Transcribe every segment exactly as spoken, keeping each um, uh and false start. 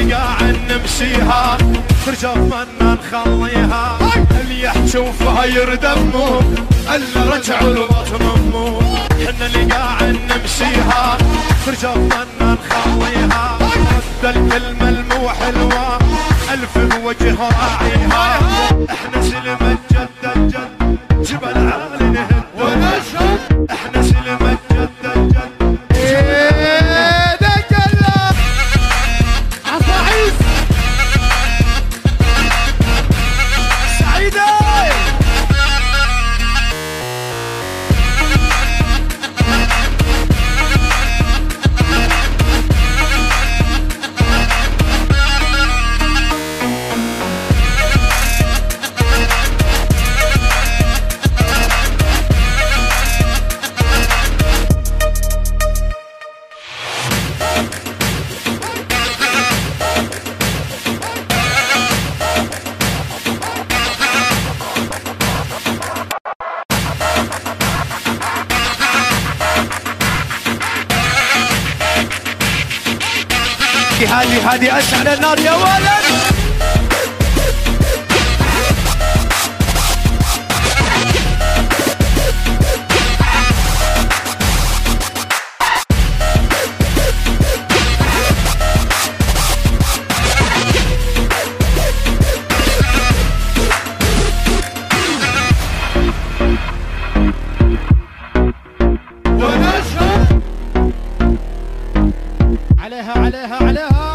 قاعد نمشيها ترجف منا نخليها اللي يحجوا فيها يردمون الا رجعوا الوطن ممو حنا اللي قاعد نمشيها ترجف منا نخليها رد الكلمة المو حلوة الف بوجه راعيها احنا سلم الجد الجد جبل عالي نهد ونشهد احنا سلم الجد الجد هذه هذه أشعل النار يا ولد. عليها عليها عليها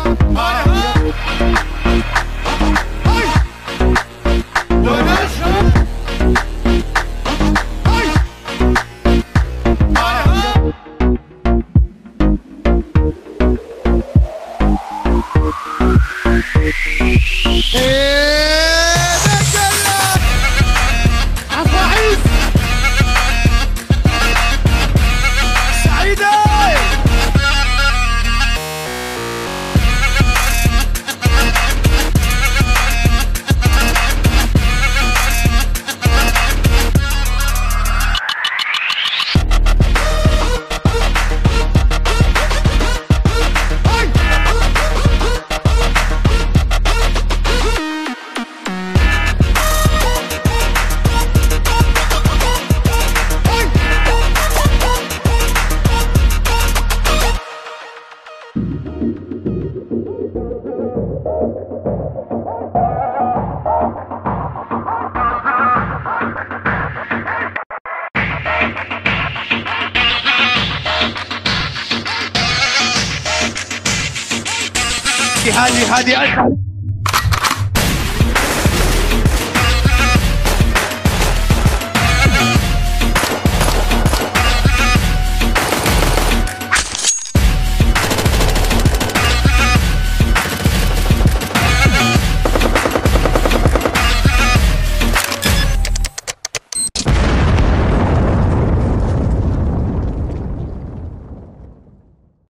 هذه هذه أشعل